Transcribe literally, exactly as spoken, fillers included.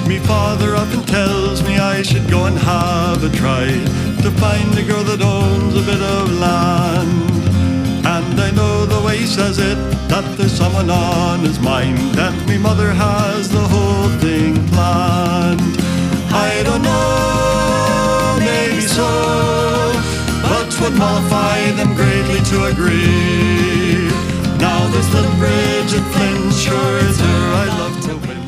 Me father often tells me I should go and have a try to find a girl that owns a bit of land. And I know the way he says it, that there's someone on his mind, and me mother has the whole thing planned. I don't know, maybe so, but 'twould mollify them greatly to agree. Now there's Little Bridget Flynn, sure it's her I love to win.